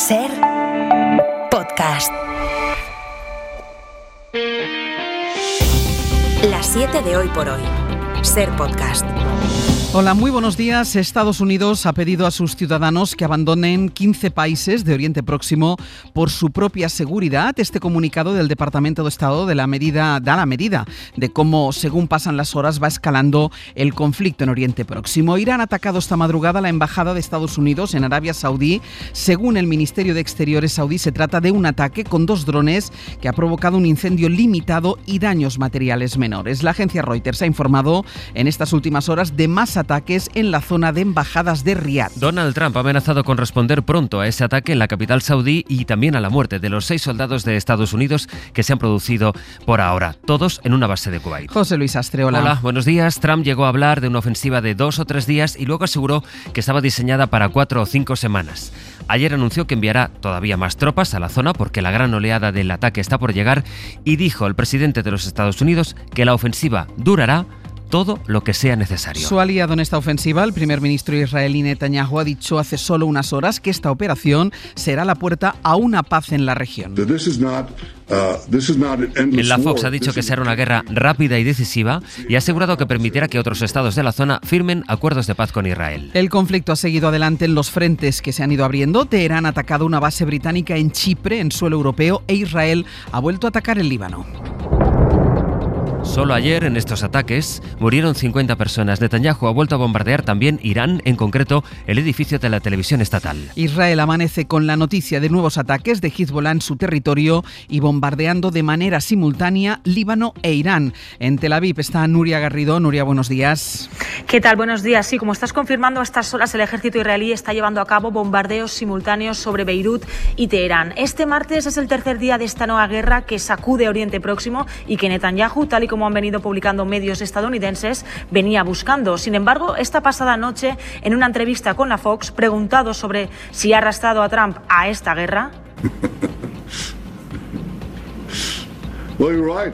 Ser Podcast. Las 7 de hoy por hoy. Ser Podcast. Hola, muy buenos días. Estados Unidos ha pedido a sus ciudadanos que abandonen 15 países de Oriente Próximo por su propia seguridad. Este comunicado del Departamento de Estado da la medida de cómo, según pasan las horas, va escalando el conflicto en Oriente Próximo. Irán ha atacado esta madrugada la embajada de Estados Unidos en Arabia Saudí. Según el Ministerio de Exteriores saudí, se trata de un ataque con 2 drones que ha provocado un incendio limitado y daños materiales menores. La agencia Reuters ha informado en estas últimas horas de más ataques en la zona de embajadas de Riad. Donald Trump ha amenazado con responder pronto a ese ataque en la capital saudí y también a la muerte de los 6 soldados de Estados Unidos que se han producido por ahora, todos en una base de Kuwait. José Luis Astre, hola. Hola, buenos días. Trump llegó a hablar de una ofensiva de 2 o 3 días y luego aseguró que estaba diseñada para 4 o 5 semanas. Ayer anunció que enviará todavía más tropas a la zona porque la gran oleada del ataque está por llegar y dijo el presidente de los Estados Unidos que la ofensiva durará todo lo que sea necesario. Su aliado en esta ofensiva, el primer ministro israelí Netanyahu, ha dicho hace solo unas horas que esta operación será la puerta a una paz en la región. En la Fox ha dicho que será una guerra rápida y decisiva y ha asegurado que permitirá que otros estados de la zona firmen acuerdos de paz con Israel. El conflicto ha seguido adelante en los frentes que se han ido abriendo. Teherán ha atacado una base británica en Chipre, en suelo europeo, e Israel ha vuelto a atacar el Líbano. Solo ayer, en estos ataques, murieron 50 personas. Netanyahu ha vuelto a bombardear también Irán, en concreto el edificio de la televisión estatal. Israel amanece con la noticia de nuevos ataques de Hezbollah en su territorio y bombardeando de manera simultánea Líbano e Irán. En Tel Aviv está Nuria Garrido. Nuria, buenos días. ¿Qué tal? Buenos días. Sí, como estás confirmando, a estas horas el ejército israelí está llevando a cabo bombardeos simultáneos sobre Beirut y Teherán. Este martes es el tercer día de esta nueva guerra que sacude Oriente Próximo y que Netanyahu, tal y como han venido publicando medios estadounidenses, venía buscando. Sin embargo, esta pasada noche, en una entrevista con la Fox, preguntado sobre si ha arrastrado a Trump a esta guerra... Well, you're right.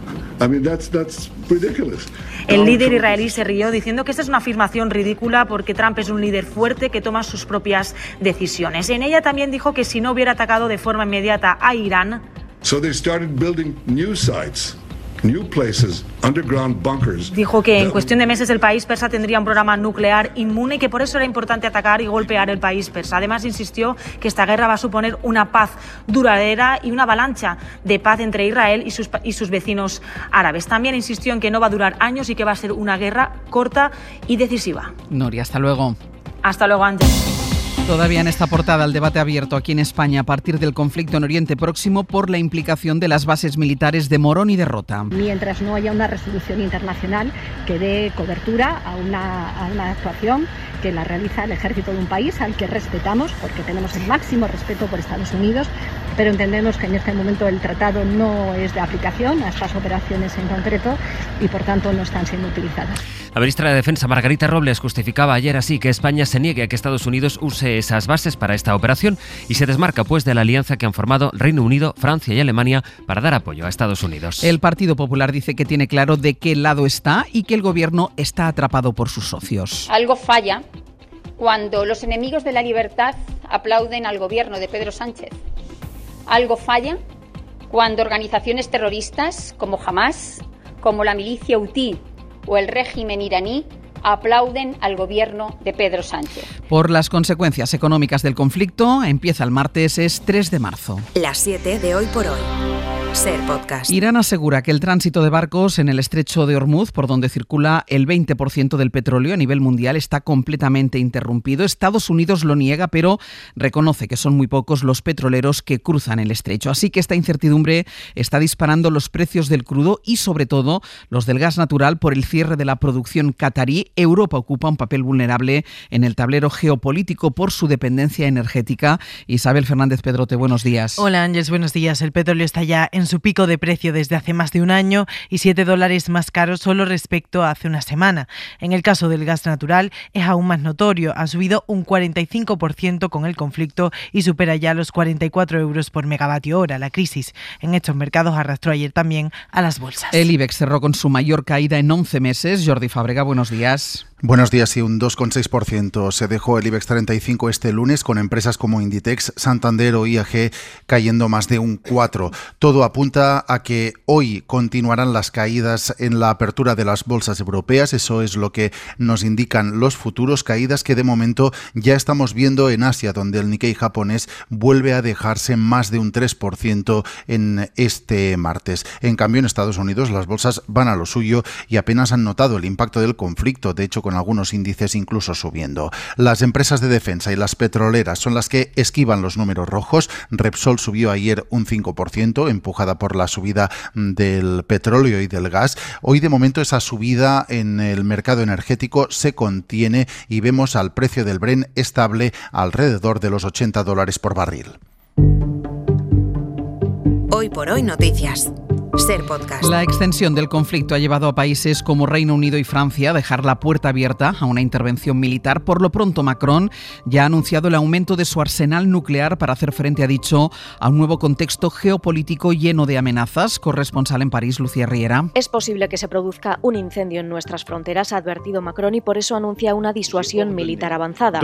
I mean, that's ridiculous. El líder israelí se rió diciendo que esta es una afirmación ridícula porque Trump es un líder fuerte que toma sus propias decisiones. En ella también dijo que si no hubiera atacado de forma inmediata a Irán... So they started building new sites. New places, underground bunkers. Dijo que en cuestión de meses el país persa tendría un programa nuclear inmune y que por eso era importante atacar y golpear el país persa. Además, insistió que esta guerra va a suponer una paz duradera y una avalancha de paz entre Israel y sus vecinos árabes. También insistió en que no va a durar años y que va a ser una guerra corta y decisiva. Nuria, hasta luego. Hasta luego, Ángel. Todavía en esta portada el debate abierto aquí en España a partir del conflicto en Oriente Próximo por la implicación de las bases militares de Morón y de Rota. Mientras no haya una resolución internacional que dé cobertura a una actuación que la realiza el ejército de un país al que respetamos, porque tenemos el máximo respeto por Estados Unidos, pero entendemos que en este momento el tratado no es de aplicación a estas operaciones en concreto y por tanto no están siendo utilizadas. La ministra de Defensa, Margarita Robles, justificaba ayer así que España se niegue a que Estados Unidos use esas bases para esta operación y se desmarca pues de la alianza que han formado Reino Unido, Francia y Alemania para dar apoyo a Estados Unidos. El Partido Popular dice que tiene claro de qué lado está y que el gobierno está atrapado por sus socios. Algo falla cuando los enemigos de la libertad aplauden al gobierno de Pedro Sánchez. Algo falla cuando organizaciones terroristas como Hamas, como la milicia Hutí o el régimen iraní aplauden al gobierno de Pedro Sánchez. Por las consecuencias económicas del conflicto, empieza el martes, es 3 de marzo. Las 7 de hoy por hoy. Ser Podcast. Irán asegura que el tránsito de barcos en el estrecho de Hormuz, por donde circula el 20% del petróleo a nivel mundial, está completamente interrumpido. Estados Unidos lo niega, pero reconoce que son muy pocos los petroleros que cruzan el estrecho. Así que esta incertidumbre está disparando los precios del crudo y, sobre todo, los del gas natural por el cierre de la producción catarí. Europa ocupa un papel vulnerable en el tablero geopolítico por su dependencia energética. Isabel Fernández Pedrote, buenos días. Hola Ángeles, buenos días. El petróleo está ya en su pico de precio desde hace más de un año y $7 más caro solo respecto a hace una semana. En el caso del gas natural es aún más notorio, ha subido un 45% con el conflicto y supera ya los 44 euros por megavatio hora. La crisis en estos mercados arrastró ayer también a las bolsas. El IBEX cerró con su mayor caída en 11 meses. Jordi Fábrega, buenos días. Buenos días. Y un 2,6% se dejó el IBEX 35 este lunes, con empresas como Inditex, Santander o IAG cayendo más de un 4%. Todo apunta a que hoy continuarán las caídas en la apertura de las bolsas europeas. Eso es lo que nos indican los futuros, caídas que de momento ya estamos viendo en Asia, donde el Nikkei japonés vuelve a dejarse más de un 3% en este martes. En cambio, en Estados Unidos las bolsas van a lo suyo y apenas han notado el impacto del conflicto. De hecho, con algunos índices incluso subiendo. Las empresas de defensa y las petroleras son las que esquivan los números rojos. Repsol subió ayer un 5%, empujada por la subida del petróleo y del gas. Hoy, de momento, esa subida en el mercado energético se contiene y vemos al precio del Brent estable alrededor de los $80 por barril. Hoy por hoy noticias. Ser Podcast. La extensión del conflicto ha llevado a países como Reino Unido y Francia a dejar la puerta abierta a una intervención militar. Por lo pronto, Macron ya ha anunciado el aumento de su arsenal nuclear para hacer frente, ha dicho, a un nuevo contexto geopolítico lleno de amenazas. Corresponsal en París, Lucía Riera. Es posible que se produzca un incendio en nuestras fronteras, ha advertido Macron, y por eso anuncia una disuasión militar avanzada.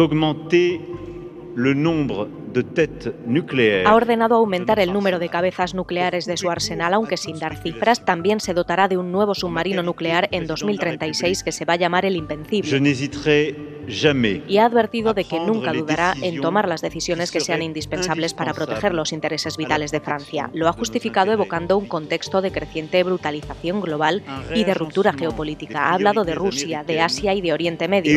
Ha ordenado aumentar el número de cabezas nucleares de su arsenal, aunque sin dar cifras. También se dotará de un nuevo submarino nuclear en 2036 que se va a llamar el Invencible. Y ha advertido de que nunca dudará en tomar las decisiones que sean indispensables para proteger los intereses vitales de Francia. Lo ha justificado evocando un contexto de creciente brutalización global y de ruptura geopolítica. Ha hablado de Rusia, de Asia y de Oriente Medio.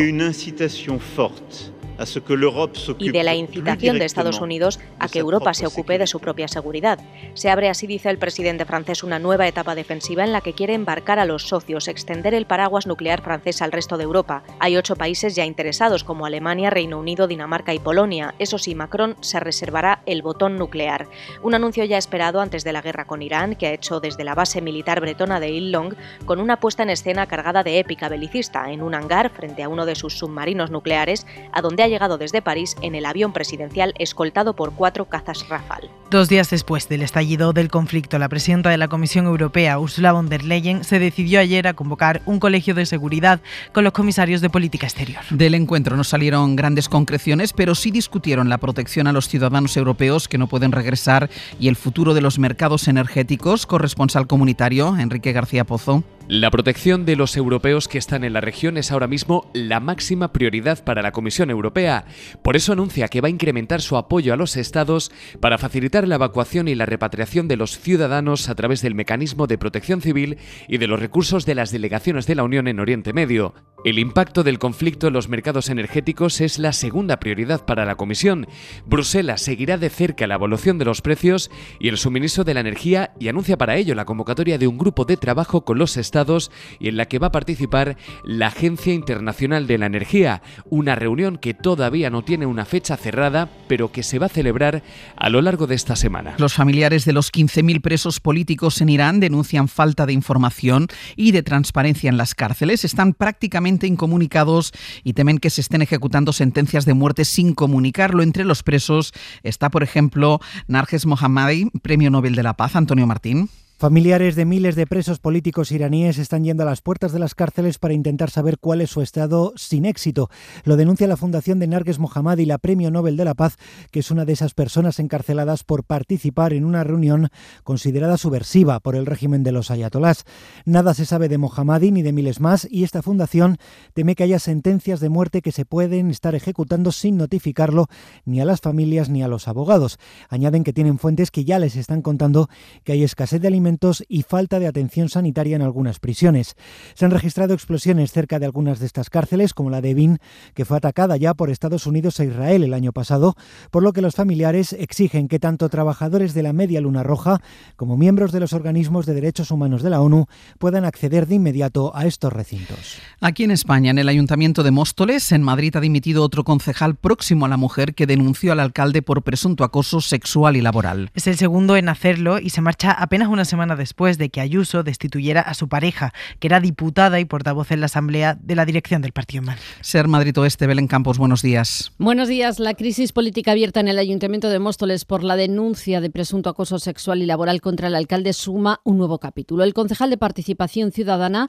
Y de la incitación de Estados Unidos a que Europa se ocupe de su propia seguridad. Se abre, así dice el presidente francés, una nueva etapa defensiva en la que quiere embarcar a los socios, extender el paraguas nuclear francés al resto de Europa. Hay 8 países ya interesados, como Alemania, Reino Unido, Dinamarca y Polonia. Eso sí, Macron se reservará el botón nuclear. Un anuncio ya esperado antes de la guerra con Irán, que ha hecho desde la base militar bretona de Il-Long, con una puesta en escena cargada de épica belicista, en un hangar frente a uno de sus submarinos nucleares, a donde ha llegado desde París en el avión presidencial escoltado por 4 cazas Rafale. 2 días después del estallido del conflicto, la presidenta de la Comisión Europea, Ursula von der Leyen, se decidió ayer a convocar un colegio de seguridad con los comisarios de política exterior. Del encuentro no salieron grandes concreciones, pero sí discutieron la protección a los ciudadanos europeos que no pueden regresar y el futuro de los mercados energéticos. Corresponsal comunitario, Enrique García Pozo. La protección de los europeos que están en la región es ahora mismo la máxima prioridad para la Comisión Europea. Por eso anuncia que va a incrementar su apoyo a los estados para facilitar la evacuación y la repatriación de los ciudadanos a través del mecanismo de protección civil y de los recursos de las delegaciones de la Unión en Oriente Medio. El impacto del conflicto en los mercados energéticos es la segunda prioridad para la Comisión. Bruselas seguirá de cerca la evolución de los precios y el suministro de la energía y anuncia para ello la convocatoria de un grupo de trabajo con los estados y en la que va a participar la Agencia Internacional de la Energía, una reunión que todavía no tiene una fecha cerrada, pero que se va a celebrar a lo largo de esta semana. Los familiares de los 15.000 presos políticos en Irán denuncian falta de información y de transparencia en las cárceles. Están prácticamente incomunicados y temen que se estén ejecutando sentencias de muerte sin comunicarlo. Entre los presos está, por ejemplo, Narges Mohammadi, Premio Nobel de la Paz. Antonio Martín. Familiares de miles de presos políticos iraníes están yendo a las puertas de las cárceles para intentar saber cuál es su estado, sin éxito. Lo denuncia la fundación de Narges Mohammadi, la Premio Nobel de la Paz, que es una de esas personas encarceladas por participar en una reunión considerada subversiva por el régimen de los ayatolás. Nada se sabe de Mohammadi ni de miles más, y esta fundación teme que haya sentencias de muerte que se pueden estar ejecutando sin notificarlo ni a las familias ni a los abogados. Añaden que tienen fuentes que ya les están contando que hay escasez de alimentos y falta de atención sanitaria en algunas prisiones. Se han registrado explosiones cerca de algunas de estas cárceles, como la de Evin, que fue atacada ya por Estados Unidos e Israel el año pasado, por lo que los familiares exigen que tanto trabajadores de la Media Luna Roja como miembros de los organismos de derechos humanos de la ONU puedan acceder de inmediato a estos recintos. Aquí en España, en el Ayuntamiento de Móstoles, en Madrid, ha dimitido otro concejal próximo a la mujer que denunció al alcalde por presunto acoso sexual y laboral. Es el segundo en hacerlo y se marcha apenas una semana después de que Ayuso destituyera a su pareja, que era diputada y portavoz en la Asamblea de la dirección del Partido Mal. Ser Madrid Oeste, Belén Campos, buenos días. Buenos días. La crisis política abierta en el Ayuntamiento de Móstoles por la denuncia de presunto acoso sexual y laboral contra el alcalde suma un nuevo capítulo. El concejal de Participación Ciudadana,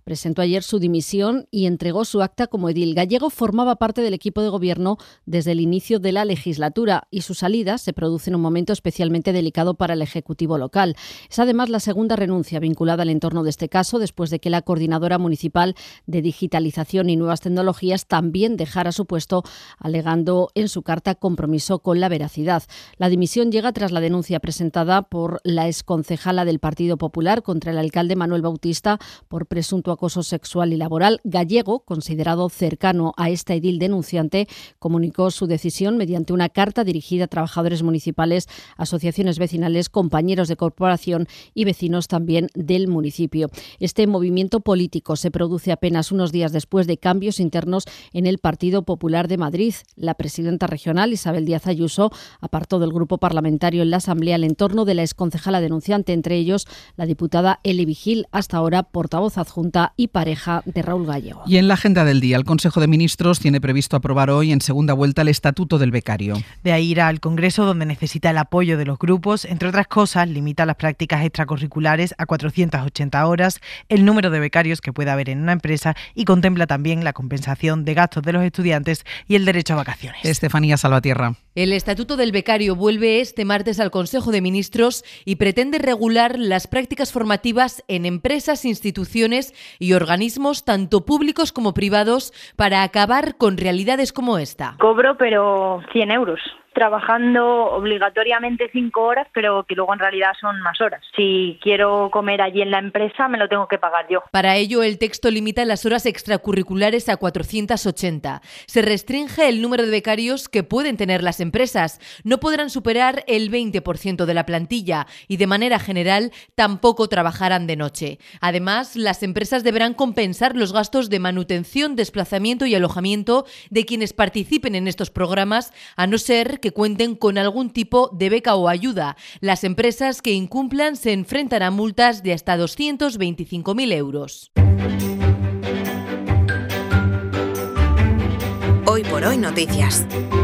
presentó ayer su dimisión y entregó su acta como edil. Gallego formaba parte del equipo de gobierno desde el inicio de la legislatura y su salida se produce en un momento especialmente delicado para el Ejecutivo local. Es además la segunda renuncia vinculada al entorno de este caso, después de que la coordinadora municipal de digitalización y nuevas tecnologías también dejara su puesto, alegando en su carta compromiso con la veracidad. La dimisión llega tras la denuncia presentada por la exconcejala del Partido Popular contra el alcalde Manuel Bautista por presunto acoso sexual y laboral. Gallego, considerado cercano a esta edil denunciante, comunicó su decisión mediante una carta dirigida a trabajadores municipales, asociaciones vecinales, compañeros de corporación y vecinos también del municipio. Este movimiento político se produce apenas unos días después de cambios internos en el Partido Popular de Madrid. La presidenta regional, Isabel Díaz Ayuso, apartó del grupo parlamentario en la Asamblea el entorno de la exconcejala denunciante, entre ellos la diputada Eli Vigil, hasta ahora portavoz adjunta y pareja de Raúl Gallego. Y en la agenda del día, el Consejo de Ministros tiene previsto aprobar hoy en segunda vuelta el Estatuto del Becario. De ahí irá al Congreso, donde necesita el apoyo de los grupos. Entre otras cosas, limita las prácticas extracurriculares a 480 horas, el número de becarios que pueda haber en una empresa y contempla también la compensación de gastos de los estudiantes y el derecho a vacaciones. Estefanía Salvatierra. El Estatuto del Becario vuelve este martes al Consejo de Ministros y pretende regular las prácticas formativas en empresas, instituciones y organismos tanto públicos como privados para acabar con realidades como esta. Cobro, pero 100 euros. Trabajando obligatoriamente 5 horas, pero que luego en realidad son más horas. Si quiero comer allí en la empresa, me lo tengo que pagar yo. Para ello, el texto limita las horas extracurriculares a 480. Se restringe el número de becarios que pueden tener las empresas. No podrán superar el 20% de la plantilla y, de manera general, tampoco trabajarán de noche. Además, las empresas deberán compensar los gastos de manutención, desplazamiento y alojamiento de quienes participen en estos programas, a no ser que cuenten con algún tipo de beca o ayuda. Las empresas que incumplan se enfrentan a multas de hasta 225.000 euros. Hoy por hoy noticias.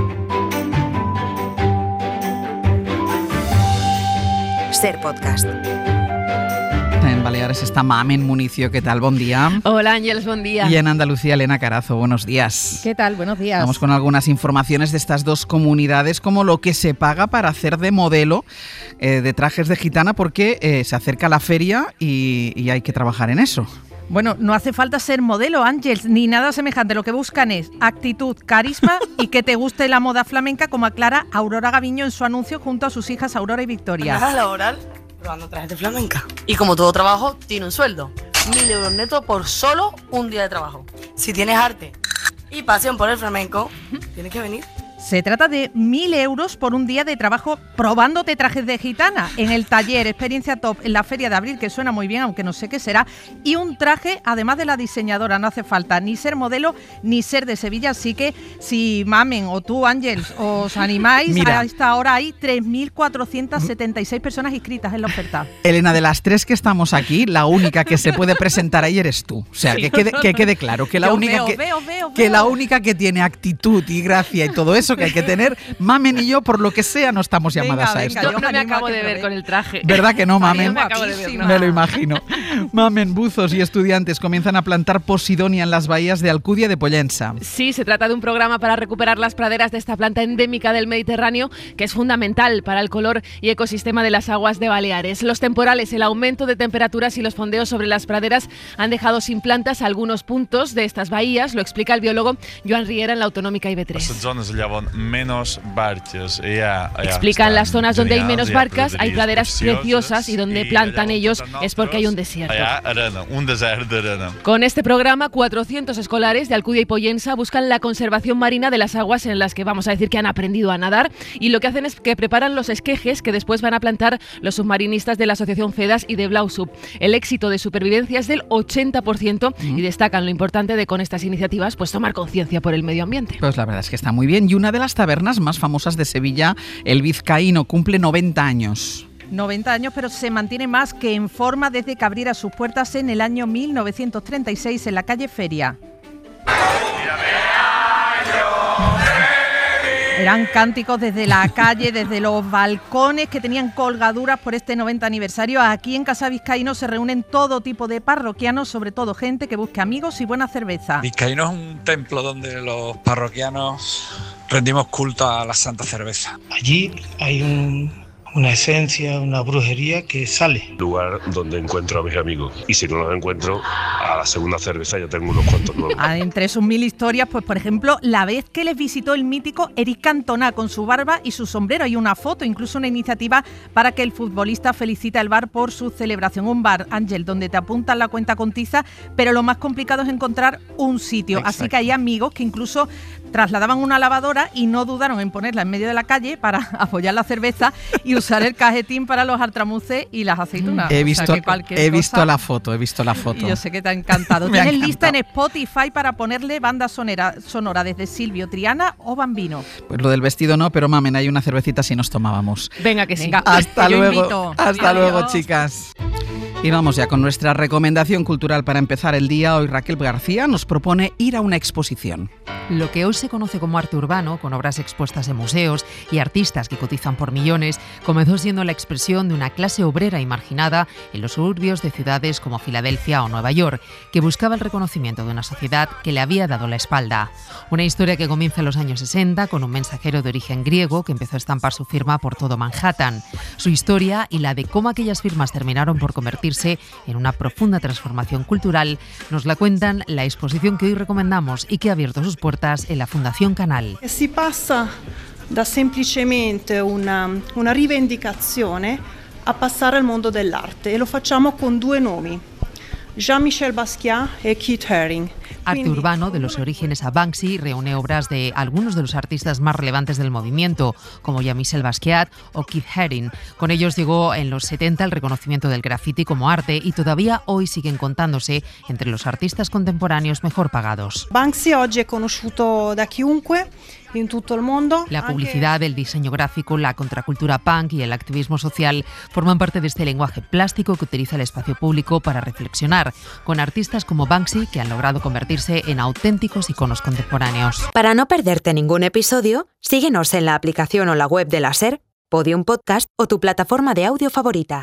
Ser podcast. En Baleares está Mamen Municio. ¿Qué tal? Buen día. Hola Ángeles, buen día. Y en Andalucía, Elena Carazo. Buenos días. ¿Qué tal? Buenos días. Vamos con algunas informaciones de estas dos comunidades, como lo que se paga para hacer de modelo de trajes de gitana, porque se acerca la feria y hay que trabajar en eso. Bueno, no hace falta ser modelo, Ángeles, ni nada semejante. Lo que buscan es actitud, carisma y que te guste la moda flamenca, como aclara Aurora Gaviño en su anuncio junto a sus hijas Aurora y Victoria. Nada laboral, probando trajes de flamenca. Y como todo trabajo, tiene un sueldo. 1.000 euros netos por solo un día de trabajo. Si tienes arte y pasión por el flamenco, tienes que venir. Se trata de 1.000 euros por un día de trabajo probándote trajes de gitana en el taller Experiencia Top en la Feria de Abril, que suena muy bien, aunque no sé qué será, y un traje, además de la diseñadora. No hace falta ni ser modelo ni ser de Sevilla, así que si Mamen o tú, Ángeles, os animáis, Mira, a esta hora hay 3.476 personas inscritas en la oferta. Elena, de las tres que estamos aquí, la única que se puede presentar ahí eres tú. O sea, Sí. que quede claro que la Yo única veo. que la única que tiene actitud y gracia y todo eso que hay que tener, Mamen y yo, por lo que sea, no estamos llamadas a esto. yo No me animo a acabo que de lo ver veáis. con el traje. ¿Verdad que no, Mamen? Me acabo de ver, no. Me lo imagino. Mamen, buzos y estudiantes comienzan a plantar posidonia en las bahías de Alcudia de Pollensa. Sí, se trata de un programa para recuperar las praderas de esta planta endémica del Mediterráneo, que es fundamental para el color y ecosistema de las aguas de Baleares. Los temporales, el aumento de temperaturas y los fondeos sobre las praderas han dejado sin plantas algunos puntos de estas bahías, lo explica el biólogo Joan Riera en la Autonómica IB3. Explican las zonas donde hay menos barcas, hay praderas preciosas y donde plantan ellos es porque hay un desierto. Con este programa, 400 escolares de Alcudia y Pollensa buscan la conservación marina de las aguas en las que vamos a decir que han aprendido a nadar, y lo que hacen es que preparan los esquejes que después van a plantar los submarinistas de la Asociación FEDAS y de Blausub. El éxito de supervivencia es del 80% y destacan lo importante de con estas iniciativas pues tomar conciencia por el medio ambiente. Pues la verdad es que está muy bien. Y una de las tabernas más famosas de Sevilla, el Vizcaíno, cumple 90 años. 90 años, pero se mantiene más que en forma desde que abriera sus puertas en el año 1936 en la calle Feria. Eran cánticos desde la calle, desde los balcones que tenían colgaduras por este 90 aniversario. Aquí en Casa Vizcaíno se reúnen todo tipo de parroquianos, sobre todo gente que busca amigos y buena cerveza. Vizcaíno es un templo donde los parroquianos rendimos culto a la santa cerveza. Allí hay una esencia, una brujería que sale. Lugar donde encuentro a mis amigos, y si no los encuentro, a la segunda cerveza ya tengo unos cuantos nuevos. Entre sus 1000 historias, pues por ejemplo, la vez que les visitó el mítico Eric Cantona con su barba y su sombrero. Hay una foto, incluso una iniciativa para que el futbolista felicite al bar por su celebración. Un bar, Ángel, donde te apuntan la cuenta con tiza, pero lo más complicado es encontrar un sitio. Exacto. Así que hay amigos que incluso trasladaban una lavadora y no dudaron en ponerla en medio de la calle para apoyar la cerveza y usar el cajetín para los altramuces y las aceitunas. He visto la foto. Y yo sé que te ha encantado. Tienes lista en Spotify para ponerle banda sonora desde Silvio, Triana o Bambino. Pues lo del vestido no, pero mamen, hay una cervecita si nos tomábamos. Venga, que sí. Hasta luego, chicas. Y vamos ya con nuestra recomendación cultural para empezar el día. Hoy Raquel García nos propone ir a una exposición. Lo que hoy se conoce como arte urbano, con obras expuestas en museos y artistas que cotizan por millones, comenzó siendo la expresión de una clase obrera y marginada en los suburbios de ciudades como Filadelfia o Nueva York, que buscaba el reconocimiento de una sociedad que le había dado la espalda. Una historia que comienza en los años 60 con un mensajero de origen griego que empezó a estampar su firma por todo Manhattan. Su historia y la de cómo aquellas firmas terminaron por convertirse en una profunda transformación cultural nos la cuentan la exposición que hoy recomendamos y que ha abierto sus puertas en la Fundación Canal. Si pasa da semplicemente una rivendicazione a passare al mondo dell'arte e lo facciamo con due nomi, Jean-Michel Basquiat e Keith Haring. Arte urbano, de los orígenes a Banksy, reúne obras de algunos de los artistas más relevantes del movimiento, como Jean-Michel Basquiat o Keith Haring. Con ellos llegó en los 70 el reconocimiento del graffiti como arte y todavía hoy siguen contándose entre los artistas contemporáneos mejor pagados. Banksy oggi è conosciuto da chiunque en todo el mundo. La publicidad, el diseño gráfico, la contracultura punk y el activismo social forman parte de este lenguaje plástico que utiliza el espacio público para reflexionar, con artistas como Banksy que han logrado convertirse en auténticos iconos contemporáneos. Para no perderte ningún episodio, síguenos en la aplicación o la web de la SER, Podium Podcast o tu plataforma de audio favorita.